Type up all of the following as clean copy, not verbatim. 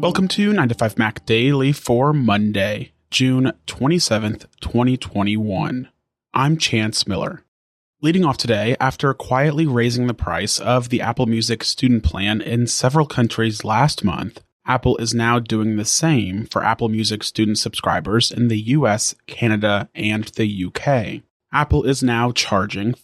Welcome to 9 to 5 Mac Daily for Monday, June 27th, 2021. I'm Chance Miller. Leading off today, after quietly raising the price of the Apple Music student plan in several countries last month, Apple is now doing the same for Apple Music student subscribers in the US, Canada, and the UK. Apple is now charging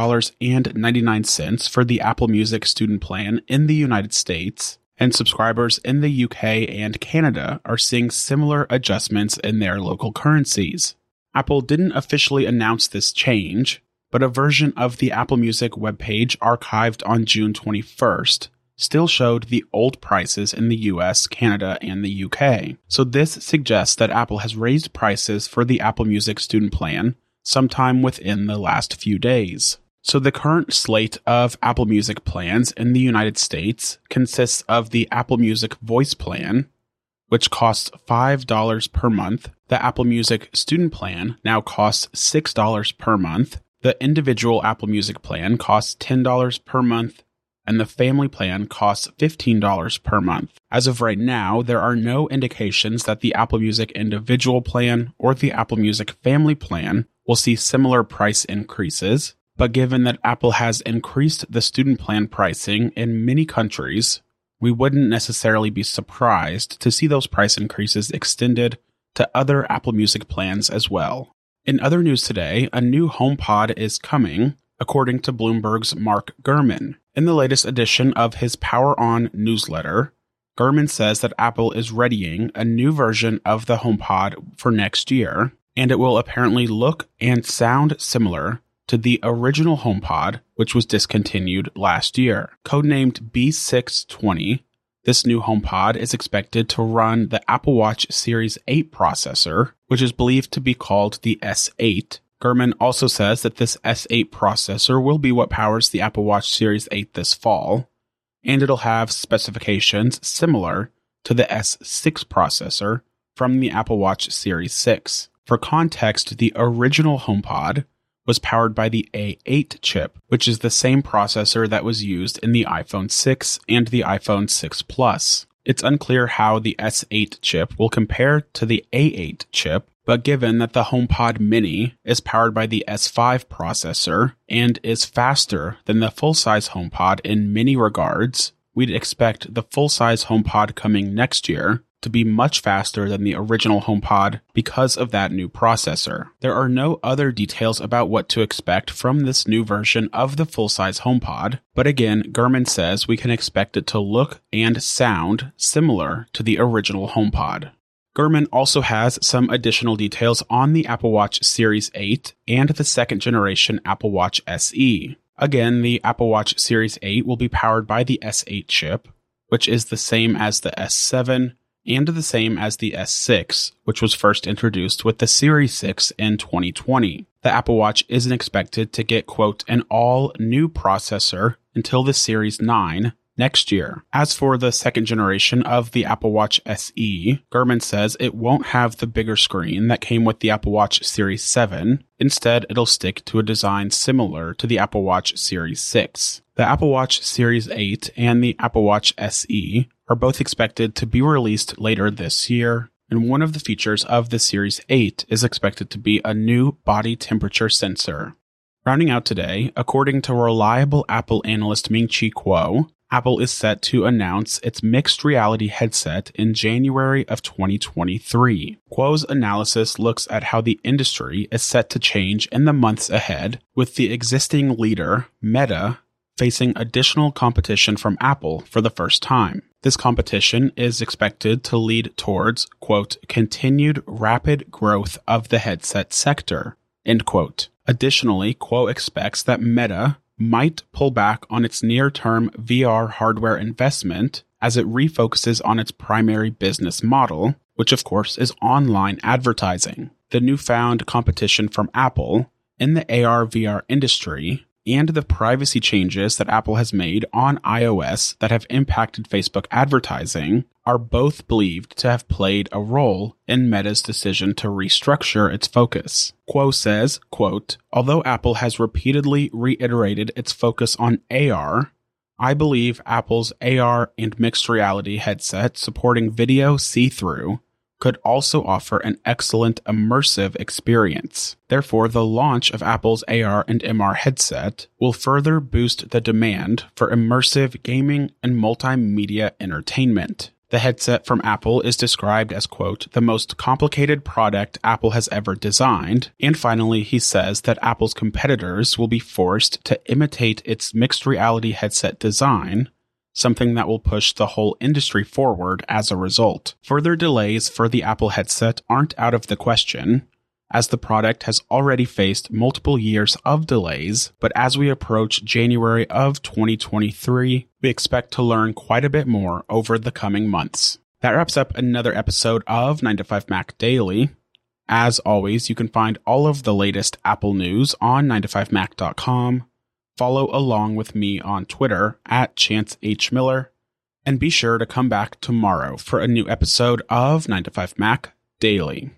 $5.99 for the Apple Music student plan in the United States, and subscribers in the UK and Canada are seeing similar adjustments in their local currencies. Apple didn't officially announce this change, but a version of the Apple Music webpage archived on June 21st still showed the old prices in the US, Canada, and the UK. So this suggests that Apple has raised prices for the Apple Music student plan sometime within the last few days. So the current slate of Apple Music plans in the United States consists of the Apple Music Voice plan, which costs $5 per month. The Apple Music student plan now costs $6 per month. The individual Apple Music plan costs $10 per month, and the family plan costs $15 per month. As of right now, there are no indications that the Apple Music individual plan or the Apple Music family plan will see similar price increases, but given that Apple has increased the student plan pricing in many countries, we wouldn't necessarily be surprised to see those price increases extended to other Apple Music plans as well. In other news today, a new HomePod is coming, according to Bloomberg's Mark Gurman. In the latest edition of his Power On newsletter, Gurman says that Apple is readying a new version of the HomePod for next year, and it will apparently look and sound similar to the original HomePod, which was discontinued last year. Codenamed B620, this new HomePod is expected to run the Apple Watch Series 8 processor, which is believed to be called the S8. Gurman also says that this S8 processor will be what powers the Apple Watch Series 8 this fall, and it'll have specifications similar to the S6 processor from the Apple Watch Series 6. For context, the original HomePod was powered by the A8 chip, which is the same processor that was used in the iPhone 6 and the iPhone 6 Plus. It's unclear how the S8 chip will compare to the A8 chip, but given that the HomePod Mini is powered by the S5 processor and is faster than the full-size HomePod in many regards, we'd expect the full-size HomePod coming next year to be much faster than the original HomePod because of that new processor. There are no other details about what to expect from this new version of the full-size HomePod, but again, Gurman says we can expect it to look and sound similar to the original HomePod. Gurman also has some additional details on the Apple Watch Series 8 and the second generation Apple Watch SE. Again, the Apple Watch Series 8 will be powered by the S8 chip, which is the same as the S7, and the same as the S6, which was first introduced with the Series 6 in 2020. The Apple Watch isn't expected to get, quote, an all-new processor until the Series 9 next year. As for the second generation of the Apple Watch SE, Gurman says it won't have the bigger screen that came with the Apple Watch Series 7. Instead, it'll stick to a design similar to the Apple Watch Series 6. The Apple Watch Series 8 and the Apple Watch SE are both expected to be released later this year, and one of the features of the Series 8 is expected to be a new body temperature sensor. Rounding out today, according to reliable Apple analyst Ming-Chi Kuo, Apple is set to announce its mixed reality headset in January of 2023. Kuo's analysis looks at how the industry is set to change in the months ahead, with the existing leader, Meta, facing additional competition from Apple for the first time. This competition is expected to lead towards, quote, continued rapid growth of the headset sector, end quote. Additionally, Kuo expects that Meta might pull back on its near-term VR hardware investment as it refocuses on its primary business model, which of course is online advertising. The newfound competition from Apple in the AR/VR industry and the privacy changes that Apple has made on iOS that have impacted Facebook advertising are both believed to have played a role in Meta's decision to restructure its focus. Kuo says, quote, although Apple has repeatedly reiterated its focus on AR, I believe Apple's AR and mixed reality headset supporting video see-through could also offer an excellent immersive experience. Therefore, the launch of Apple's AR and MR headset will further boost the demand for immersive gaming and multimedia entertainment. The headset from Apple is described as, quote, the most complicated product Apple has ever designed. And finally, he says that Apple's competitors will be forced to imitate its mixed reality headset design, something that will push the whole industry forward as a result. Further delays for the Apple headset aren't out of the question, as the product has already faced multiple years of delays, but as we approach January of 2023, we expect to learn quite a bit more over the coming months. That wraps up another episode of 9to5Mac Daily. As always, you can find all of the latest Apple news on 9to5mac.com. Follow along with me on Twitter at Chance H. Miller, and be sure to come back tomorrow for a new episode of 9to5Mac Daily.